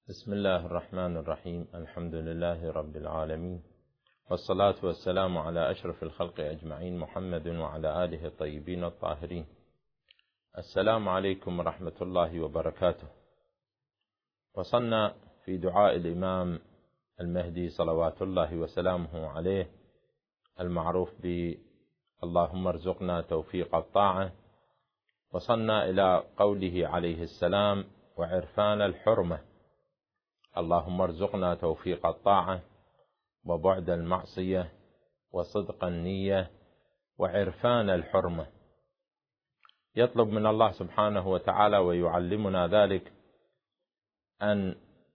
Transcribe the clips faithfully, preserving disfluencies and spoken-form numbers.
بسم الله الرحمن الرحيم. الحمد لله رب العالمين، والصلاة والسلام على أشرف الخلق أجمعين، محمد وعلى آله الطيبين الطاهرين. السلام عليكم ورحمة الله وبركاته. وصلنا في دعاء الإمام المهدي صلوات الله وسلامه عليه المعروف ب اللهم ارزقنا توفيق الطاعة. وصلنا إلى قوله عليه السلام: وعرفان الحرمة. اللهم ارزقنا توفيق الطاعة وبعد المعصية وصدق النية وعرفان الحرمة. يطلب من الله سبحانه وتعالى ويعلمنا ذلك أن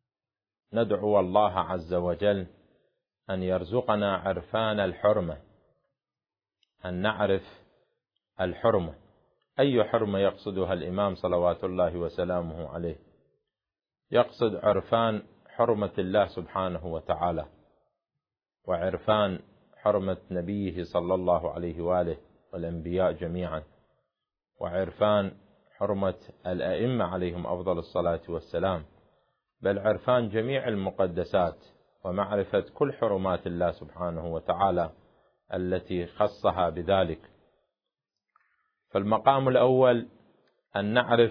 ندعو الله عز وجل أن يرزقنا عرفان الحرمة، أن نعرف الحرمة. أي حرمة يقصدها الإمام صلوات الله وسلامه عليه؟ يقصد عرفان حرمة الله سبحانه وتعالى، وعرفان حرمة نبيه صلى الله عليه وآله والأنبياء جميعا، وعرفان حرمة الأئمة عليهم أفضل الصلاة والسلام، بل عرفان جميع المقدسات ومعرفة كل حرمات الله سبحانه وتعالى التي خصها بذلك. فالمقام الأول أن نعرف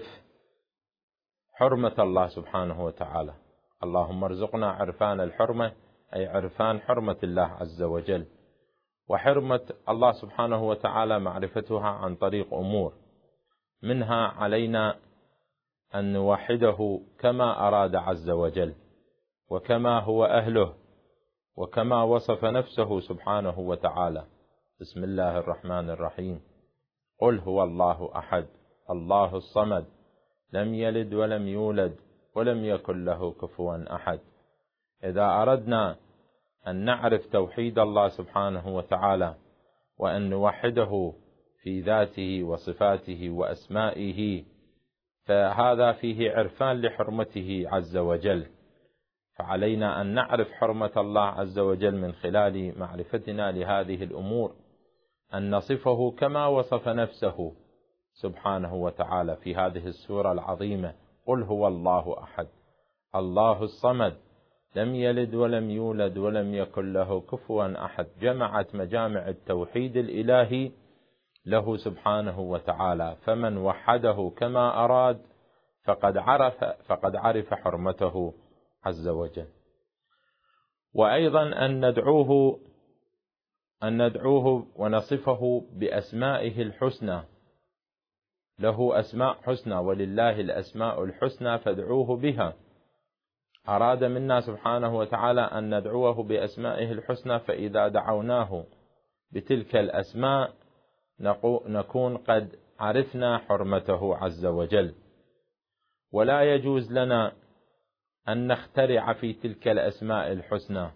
حرمة الله سبحانه وتعالى. اللهم ارزقنا عرفان الحرمة، أي عرفان حرمة الله عز وجل. وحرمة الله سبحانه وتعالى معرفتها عن طريق أمور، منها علينا أن نوحده كما أراد عز وجل، وكما هو أهله، وكما وصف نفسه سبحانه وتعالى. بسم الله الرحمن الرحيم: قل هو الله أحد الله الصمد لم يلد ولم يولد ولم يكن له كفوا أحد. إذا أردنا أن نعرف توحيد الله سبحانه وتعالى وأن نوحده في ذاته وصفاته وأسمائه، فهذا فيه عرفان لحرمته عز وجل. فعلينا أن نعرف حرمة الله عز وجل من خلال معرفتنا لهذه الأمور، أن نصفه كما وصف نفسه سبحانه وتعالى في هذه السورة العظيمة: قل هو الله أحد الله الصمد لم يلد ولم يولد ولم يكن له كفوا أحد. جمعت مجامع التوحيد الإلهي له سبحانه وتعالى، فمن وحده كما أراد فقد عرف فقد عرف حرمته عز وجل. وأيضا أن ندعوه أن ندعوه ونصفه بأسمائه الحسنى. له أسماء حسنى، ولله الأسماء الحسنى فادعوه بها. أراد منا سبحانه وتعالى أن ندعوه بأسمائه الحسنى، فإذا دعوناه بتلك الأسماء نكون قد عرفنا حرمته عز وجل. ولا يجوز لنا أن نخترع في تلك الأسماء الحسنى.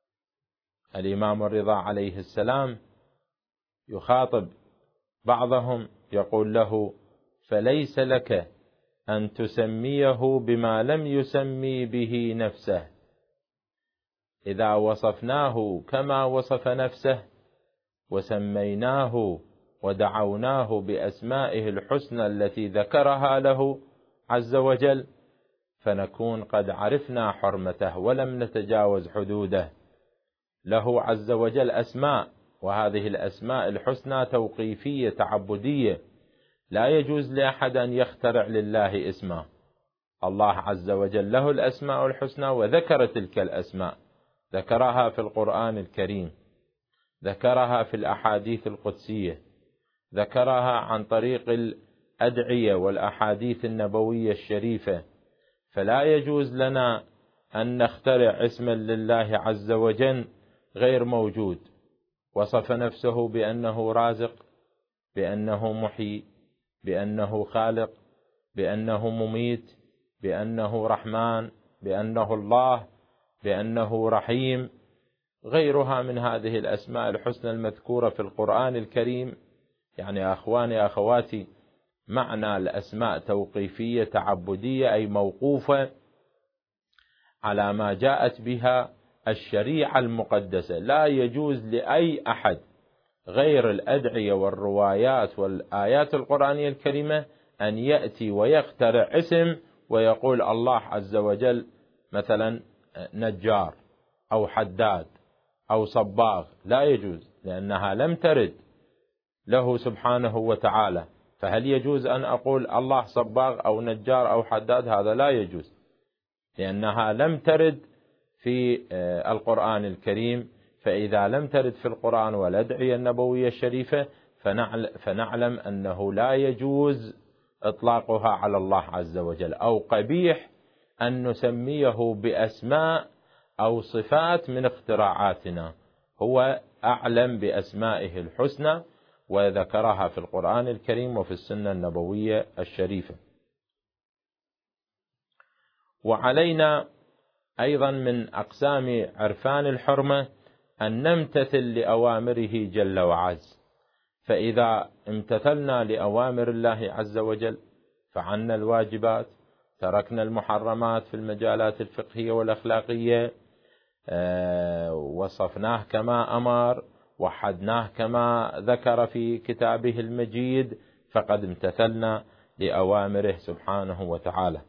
الإمام الرضا عليه السلام يخاطب بعضهم يقول له: فليس لك أن تسميه بما لم يسمي به نفسه. إذا وصفناه كما وصف نفسه وسميناه ودعوناه بأسمائه الحسنى التي ذكرها له عز وجل، فنكون قد عرفنا حرمته ولم نتجاوز حدوده. له عز وجل أسماء، وهذه الأسماء الحسنى توقيفية تعبدية، لا يجوز لأحد أن يخترع لله اسما. الله عز وجل له الأسماء الحسنى، وذكر تلك الأسماء، ذكرها في القرآن الكريم، ذكرها في الأحاديث القدسية، ذكرها عن طريق الأدعية والأحاديث النبوية الشريفة. فلا يجوز لنا أن نخترع اسما لله عز وجل غير موجود. وصف نفسه بأنه رازق، بأنه محيي، بأنه خالق، بأنه مميت، بأنه رحمن، بأنه الله، بأنه رحيم، غيرها من هذه الأسماء الحسنى المذكورة في القرآن الكريم. يعني أخواني أخواتي، معنى الأسماء توقيفية تعبدية، أي موقوفة على ما جاءت بها الشريعة المقدسة. لا يجوز لأي أحد غير الأدعية والروايات والآيات القرآنية الكريمة أن يأتي ويخترع اسم ويقول الله عز وجل مثلا نجار أو حداد أو صباغ، لا يجوز، لأنها لم ترد له سبحانه وتعالى. فهل يجوز أن أقول الله صباغ أو نجار أو حداد؟ هذا لا يجوز، لأنها لم ترد في القرآن الكريم. فإذا لم ترد في القرآن والأدعية النبوية الشريفة فنعلم أنه لا يجوز إطلاقها على الله عز وجل، أو قبيح أن نسميه بأسماء أو صفات من اختراعاتنا. هو أعلم بأسمائه الحسنى وذكرها في القرآن الكريم وفي السنة النبوية الشريفة. وعلينا أيضا من أقسام عرفان الحرمة أن نمتثل لأوامره جل وعز. فإذا امتثلنا لأوامر الله عز وجل فعلنا الواجبات، تركنا المحرمات في المجالات الفقهية والأخلاقية، وصفناه كما أمر، وحدناه كما ذكر في كتابه المجيد، فقد امتثلنا لأوامره سبحانه وتعالى.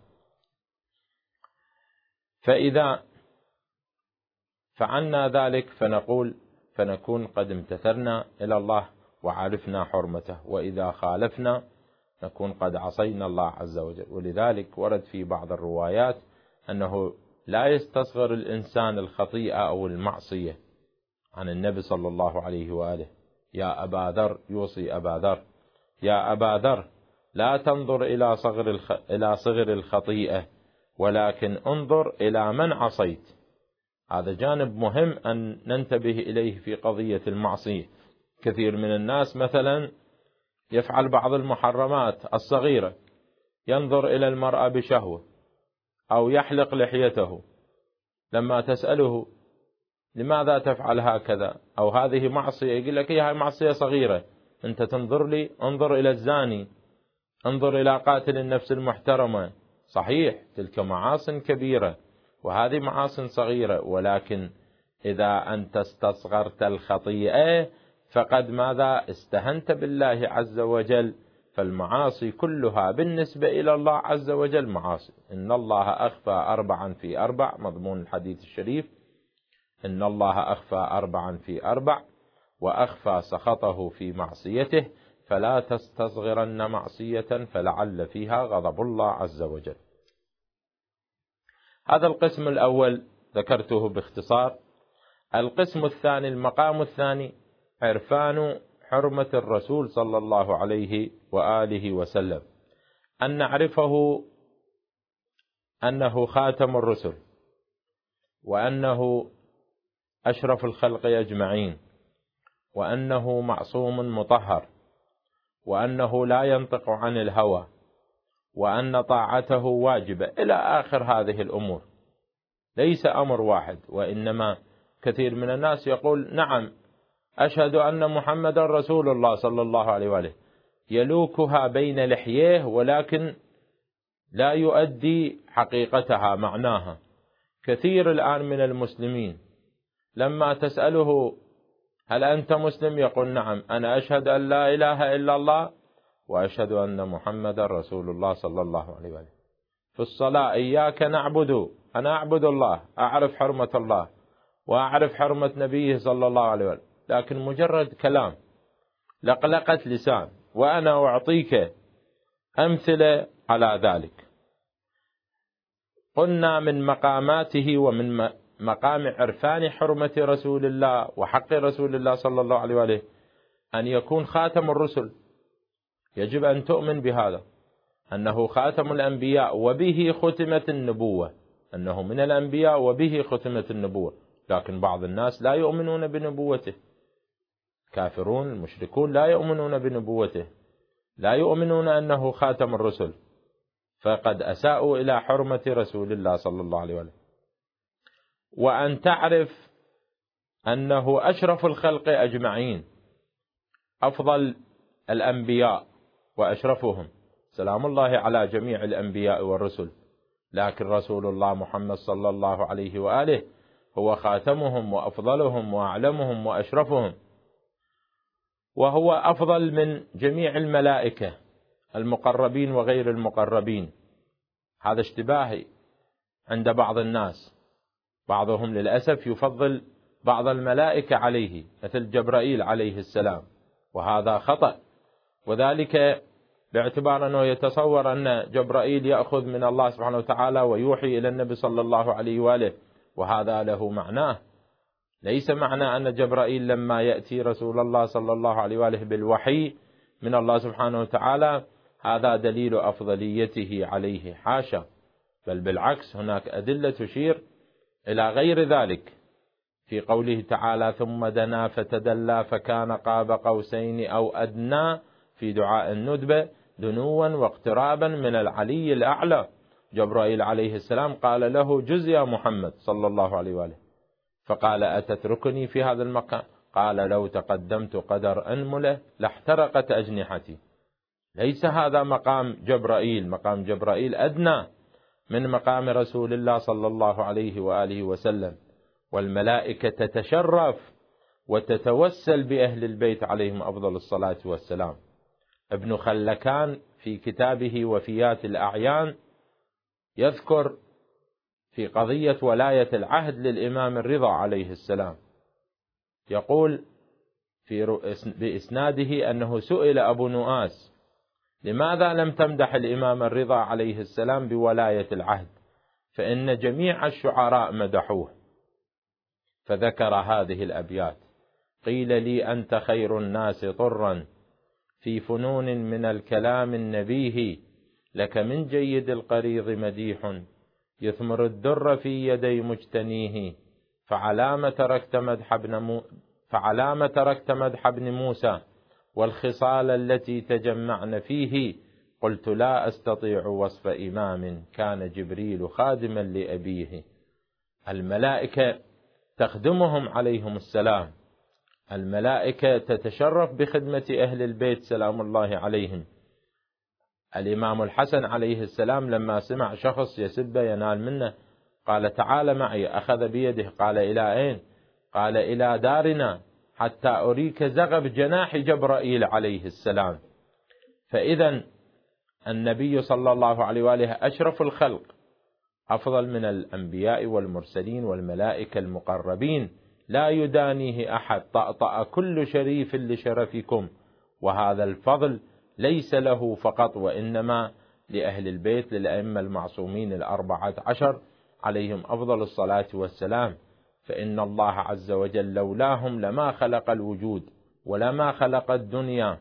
فإذا فعلنا ذلك فنقول فنكون قد امتثلنا إلى الله وعرفنا حرمته، وإذا خالفنا نكون قد عصينا الله عز وجل. ولذلك ورد في بعض الروايات أنه لا يستصغر الإنسان الخطيئة أو المعصية عن النبي صلى الله عليه وآله. يا أبا ذر، يوصي أبا ذر: يا أبا ذر لا تنظر إلى صغر الخ... إلى صغر الخطيئة، ولكن انظر إلى من عصيت. هذا جانب مهم أن ننتبه إليه في قضية المعصية. كثير من الناس مثلا يفعل بعض المحرمات الصغيرة، ينظر إلى المرأة بشهوة أو يحلق لحيته، لما تسأله لماذا تفعل هكذا أو هذه معصية، يقول لك هي معصية صغيرة، أنت تنظر لي؟ انظر إلى الزاني، انظر إلى قاتل النفس المحترمة. صحيح تلك معاصٍ كبيرة وهذه معاصٍ صغيرة، ولكن إذا أنت استصغرت الخطيئة فقد ماذا؟ استهنت بالله عز وجل. فالمعاصي كلها بالنسبة إلى الله عز وجل معاصي. إن الله أخفى أربعا في أربع، مضمون الحديث الشريف: إن الله أخفى أربعا في أربع، وأخفى سخطه في معصيته، فلا تستصغرن معصية فلعل فيها غضب الله عز وجل. هذا القسم الأول ذكرته باختصار. القسم الثاني، المقام الثاني، عرفان حرمة الرسول صلى الله عليه وآله وسلم، أن نعرفه أنه خاتم الرسل، وأنه أشرف الخلق أجمعين، وأنه معصوم مطهر، وأنه لا ينطق عن الهوى، وأن طاعته واجبة، إلى آخر هذه الأمور. ليس أمر واحد، وإنما كثير من الناس يقول: نعم أشهد أن محمد رسول الله صلى الله عليه وآله، يلوكها بين لحييه، ولكن لا يؤدي حقيقتها معناها. كثير الآن من المسلمين لما تسأله: هل أنت مسلم؟ يقول: نعم، أنا أشهد أن لا إله إلا الله وأشهد أن محمد رسول الله صلى الله عليه وآله. في الصلاة: إياك نعبد، أنا أعبد الله، أعرف حرمة الله وأعرف حرمة نبيه صلى الله عليه وآله، لكن مجرد كلام، لقلقة لسان. وأنا أعطيك أمثلة على ذلك. قلنا من مقاماته ومن مقام عرفان حرمة رسول الله وحق رسول الله صلى الله عليه وآله أن يكون خاتم الرسل. يجب أن تؤمن بهذا، أنه خاتم الأنبياء وبه ختمت النبوة، أنه من الأنبياء وبه ختمت النبوة. لكن بعض الناس لا يؤمنون بنبوته، كافرون المشركون لا يؤمنون بنبوته، لا يؤمنون أنه خاتم الرسل، فقد أساءوا إلى حرمة رسول الله صلى الله عليه وآله. وأن تعرف أنه أشرف الخلق أجمعين، أفضل الأنبياء وأشرفهم، سلام الله على جميع الأنبياء والرسل، لكن رسول الله محمد صلى الله عليه وآله هو خاتمهم وأفضلهم وأعلمهم وأشرفهم، وهو أفضل من جميع الملائكة المقربين وغير المقربين. هذا اشتباه عند بعض الناس، بعضهم للأسف يفضل بعض الملائكة عليه مثل جبرائيل عليه السلام، وهذا خطأ، وذلك باعتبار أنه يتصور أن جبرائيل يأخذ من الله سبحانه وتعالى ويوحي إلى النبي صلى الله عليه وآله، وهذا له معناه. ليس معنى أن جبرائيل لما يأتي رسول الله صلى الله عليه وآله بالوحي من الله سبحانه وتعالى هذا دليل أفضليته عليه، حاشا، بل بالعكس هناك أدلة تشير إلى غير ذلك، في قوله تعالى ثم دنا فتدلى فكان قاب قوسين أو أدنى في دعاء الندبة دنوا واقترابا من العلي الأعلى. جبرائيل عليه السلام قال له جز يا محمد صلى الله عليه وآله، فقال أتتركني في هذا المقام؟ قال لو تقدمت قدر أنملة لاحترقت أجنحتي. ليس هذا مقام جبرائيل، مقام جبرائيل أدنى من مقام رسول الله صلى الله عليه وآله وسلم، والملائكة تتشرف وتتوسل بأهل البيت عليهم أفضل الصلاة والسلام. ابن خلكان في كتابه وفيات الأعيان يذكر في قضية ولاية العهد للإمام الرضا عليه السلام، يقول في بإسناده أنه سئل أبو نؤاس لماذا لم تمدح الإمام الرضا عليه السلام بولاية العهد، فإن جميع الشعراء مدحوه، فذكر هذه الأبيات: قيل لي أنت خير الناس طرا في فنون من الكلام النبيه، لك من جيد القريض مديح يثمر الدر في يدي مجتنيه، فعلام تركت مدح ابن مو فعلام تركت مدح ابن موسى والخصال التي تجمعن فيه، قلت لا أستطيع وصف إمام كان جبريل خادما لأبيه. الملائكة تخدمهم عليهم السلام، الملائكة تتشرف بخدمة أهل البيت سلام الله عليهم. الإمام الحسن عليه السلام لما سمع شخص يسب ينال منه قال تعال معي، أخذ بيده قال إلى أين؟ قال إلى دارنا حتى أريك زغب جناح جبرائيل عليه السلام. فإذا النبي صلى الله عليه وآله أشرف الخلق، أفضل من الأنبياء والمرسلين والملائكة المقربين، لا يدانيه أحد، طأطأ كل شريف لشرفكم. وهذا الفضل ليس له فقط، وإنما لأهل البيت للأئمة المعصومين الأربعة عشر عليهم أفضل الصلاة والسلام، فإن الله عز وجل لولاهم لما خلق الوجود ولما خلق الدنيا.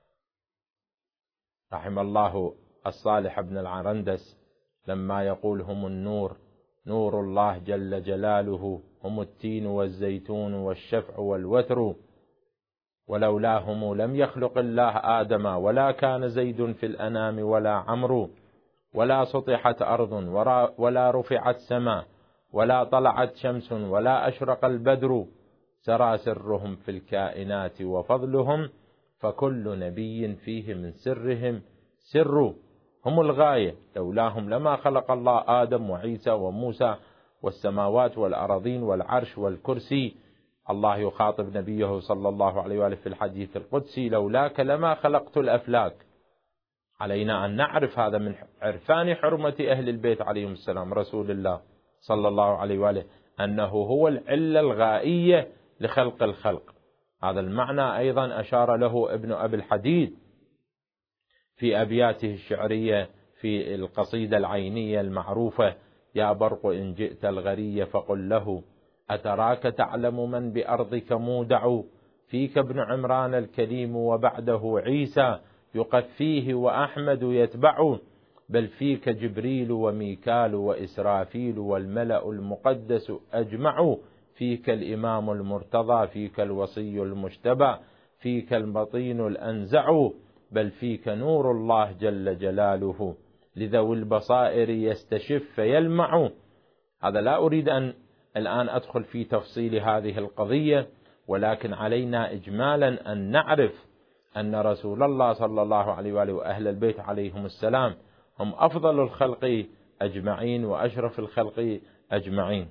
رحم الله الصالح بن العرندس لما يقول هم النور، نور الله جل جلاله، هم التين والزيتون والشفع والوتر، ولولاهم لم يخلق الله آدم، ولا كان زيد في الأنام ولا عمرو، ولا سطحت أرض ولا رفعت سماء ولا طلعت شمس ولا أشرق البدر، سرى سرهم في الكائنات وفضلهم، فكل نبي فيه من سرهم سر، هم الغاية، لولاهم لما خلق الله آدم وعيسى وموسى والسماوات والأراضين والعرش والكرسي. الله يخاطب نبيه صلى الله عليه وآله في الحديث القدسي: لولاك لما خلقت الأفلاك. علينا أن نعرف هذا من عرفان حرمة أهل البيت عليهم السلام، رسول الله صلى الله عليه وآله، أنه هو العلة الغائية لخلق الخلق. هذا المعنى أيضا أشار له ابن أبي الحديد في أبياته الشعرية في القصيدة العينية المعروفة: يا برق إن جئت الغري فقل له أتراك تعلم من بأرضك مودع، فيك ابن عمران الكريم وبعده عيسى يقفيه وأحمد يتبع، بل فيك جبريل وميكال وإسرافيل والملأ المقدس أجمع، فيك الإمام المرتضى، فيك الوصي المجتبى، فيك البطين الأنزع، بل فيك نور الله جل جلاله لذوي البصائر يستشف فيلمع. هذا لا أريد أن الآن أدخل في تفصيل هذه القضية، ولكن علينا إجمالا أن نعرف أن رسول الله صلى الله عليه وآله وأهل البيت عليهم السلام هم أفضل الخلق أجمعين وأشرف الخلق أجمعين.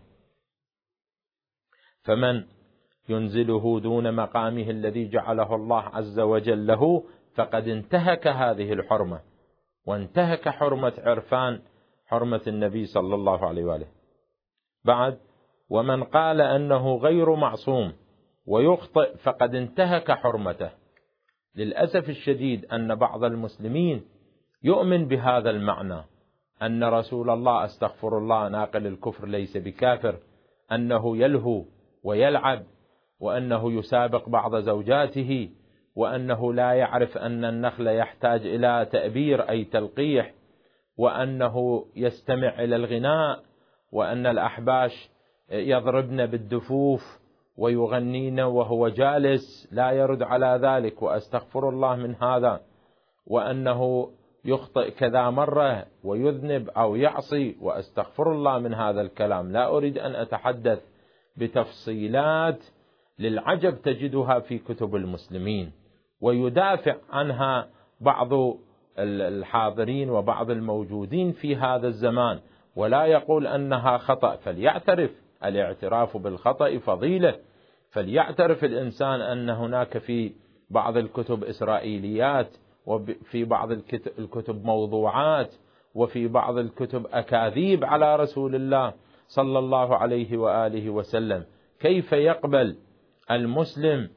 فمن ينزله دون مقامه الذي جعله الله عز وجل له فقد انتهك هذه الحرمة، وانتهك حرمة عرفان حرمة النبي صلى الله عليه وآله. بعد: ومن قال أنه غير معصوم ويخطئ فقد انتهك حرمته. للأسف الشديد أن بعض المسلمين يؤمن بهذا المعنى، أن رسول الله استغفر الله ناقل الكفر ليس بكافر، أنه يلهو ويلعب، وأنه يسابق بعض زوجاته، وأنه لا يعرف أن النخل يحتاج إلى تأبير أي تلقيح، وأنه يستمع إلى الغناء، وأن الأحباش يضربن بالدفوف ويغنين وهو جالس لا يرد على ذلك، وأستغفر الله من هذا، وأنه يخطئ كذا مرة ويذنب أو يعصي، وأستغفر الله من هذا الكلام. لا أريد أن أتحدث بتفصيلات للعجب تجدها في كتب المسلمين، ويدافع عنها بعض الحاضرين وبعض الموجودين في هذا الزمان، ولا يقول أنها خطأ. فليعترف، الاعتراف بالخطأ فضيلة، فليعترف الإنسان أن هناك في بعض الكتب إسرائيليات، وفي بعض الكتب موضوعات، وفي بعض الكتب أكاذيب على رسول الله صلى الله عليه وآله وسلم. كيف يقبل المسلم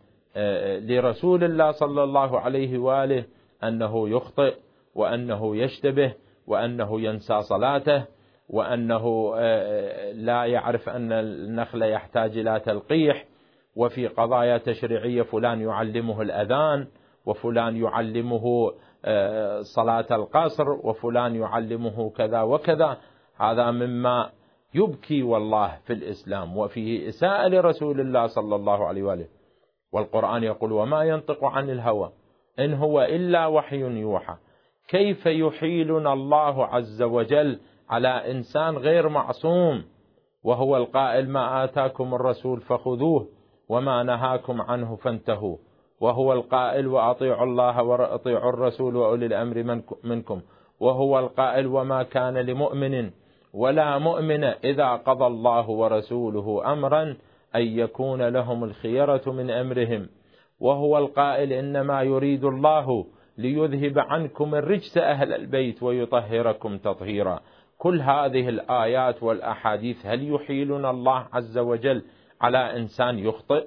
لرسول الله صلى الله عليه وآله أنه يخطئ، وأنه يشتبه، وأنه ينسى صلاته، وأنه لا يعرف أن النخل يحتاج إلى تلقيح، وفي قضايا تشريعية فلان يعلمه الأذان، وفلان يعلمه صلاة القصر، وفلان يعلمه كذا وكذا. هذا مما يبكي والله في الإسلام، وفيه إساءة لرسول الله صلى الله عليه وآله. والقرآن يقول: وما ينطق عن الهوى إن هو إلا وحي يوحى. كيف يحيلنا الله عز وجل على إنسان غير معصوم، وهو القائل: ما آتاكم الرسول فخذوه وما نهاكم عنه فانتهوا، وهو القائل: وأطيعوا الله وأطيعوا الرسول وأولي الأمر منكم، وهو القائل: وما كان لمؤمن ولا مؤمن إذا قضى الله ورسوله أمرا أن يكون لهم الخيرة من أمرهم، وهو القائل: إنما يريد الله ليذهب عنكم الرجس أهل البيت ويطهركم تطهيرا. كل هذه الآيات والأحاديث هل يحيلنا الله عز وجل على إنسان يخطئ؟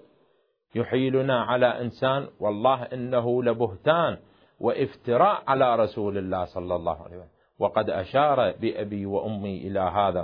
يحيلنا على إنسان؟ والله إنه لبهتان وافتراء على رسول الله صلى الله عليه وسلم. وقد أشار بأبي وأمي إلى هذا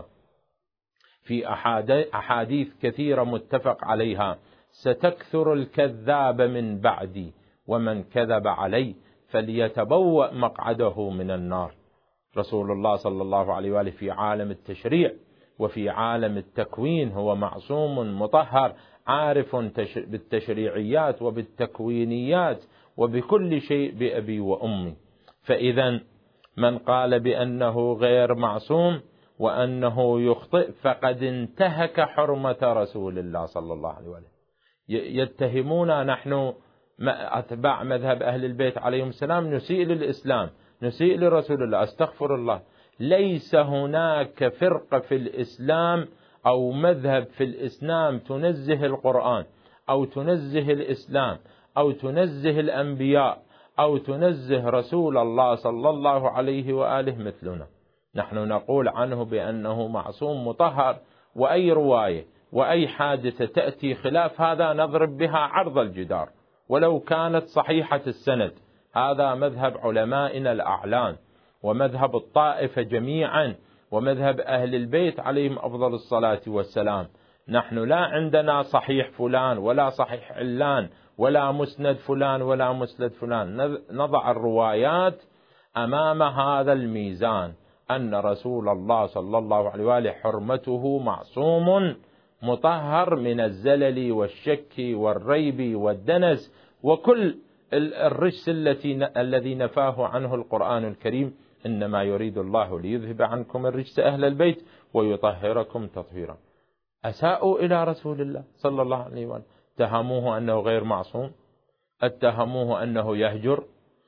في أحاديث كثيرة متفق عليها: ستكثر الكذاب من بعدي ومن كذب علي فليتبوأ مقعده من النار. رسول الله صلى الله عليه وآله في عالم التشريع وفي عالم التكوين هو معصوم مطهر، عارف بالتشريعيات وبالتكوينيات وبكل شيء بأبي وأمي. فإذا من قال بأنه غير معصوم وأنه يخطئ فقد انتهك حرمة رسول الله صلى الله عليه وآله. يتهمون نحن أتباع مذهب أهل البيت عليهم السلام نسيء للإسلام، نسيء لرسول الله. استغفر الله، ليس هناك فرقة في الإسلام أو مذهب في الإسلام تنزه القرآن أو تنزه الإسلام أو تنزه الأنبياء أو تنزه رسول الله صلى الله عليه وآله مثلنا. نحن نقول عنه بأنه معصوم مطهر، وأي رواية وأي حادثة تأتي خلاف هذا نضرب بها عرض الجدار ولو كانت صحيحة السند. هذا مذهب علمائنا الأعلام ومذهب الطائفة جميعا ومذهب أهل البيت عليهم أفضل الصلاة والسلام. نحن لا عندنا صحيح فلان ولا صحيح علان ولا مسند فلان ولا مسند فلان. نضع الروايات أمام هذا الميزان، أن رسول الله صلى الله عليه وآله حرمته معصوم مطهر من الزلل والشك والريب والدنس وكل الرجس التي الذي نفاه عنه القرآن الكريم. إنما يريد الله ليذهب عنكم الرجس أهل البيت ويطهركم تطهيرا. أساءوا إلى رسول الله صلى الله عليه وسلم، اتهموه أنه غير معصوم، اتهموه أنه يهجر،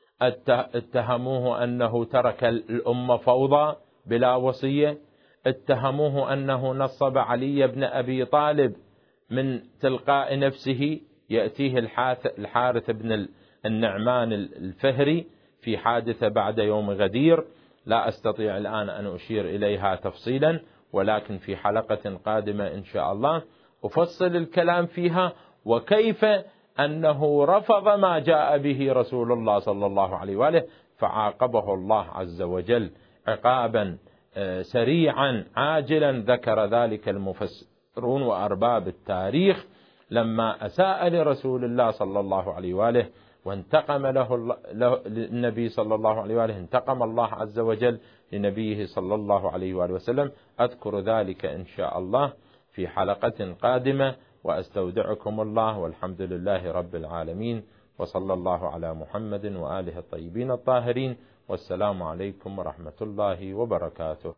اتهموه أنه ترك الأمة فوضى بلا وصية، اتهموه أنه نصب علي بن أبي طالب من تلقاء نفسه. يأتيه الحارث بن النعمان الفهري في حادثة بعد يوم غدير لا أستطيع الآن أن أشير إليها تفصيلا، ولكن في حلقة قادمة إن شاء الله أفصل الكلام فيها، وكيف أنه رفض ما جاء به رسول الله صلى الله عليه وآله فعاقبه الله عز وجل عقابا سريعا عاجلا. ذكر ذلك المفسرون وأرباب التاريخ لما أساء لرسول الله صلى الله عليه وآله وانتقم له النبي صلى الله عليه وآله، انتقم الله عز وجل لنبيه صلى الله عليه وآله وسلم. أذكر ذلك إن شاء الله في حلقة قادمة، وأستودعكم الله، والحمد لله رب العالمين، وصلى الله على محمد وآله الطيبين الطاهرين، والسلام عليكم ورحمة الله وبركاته.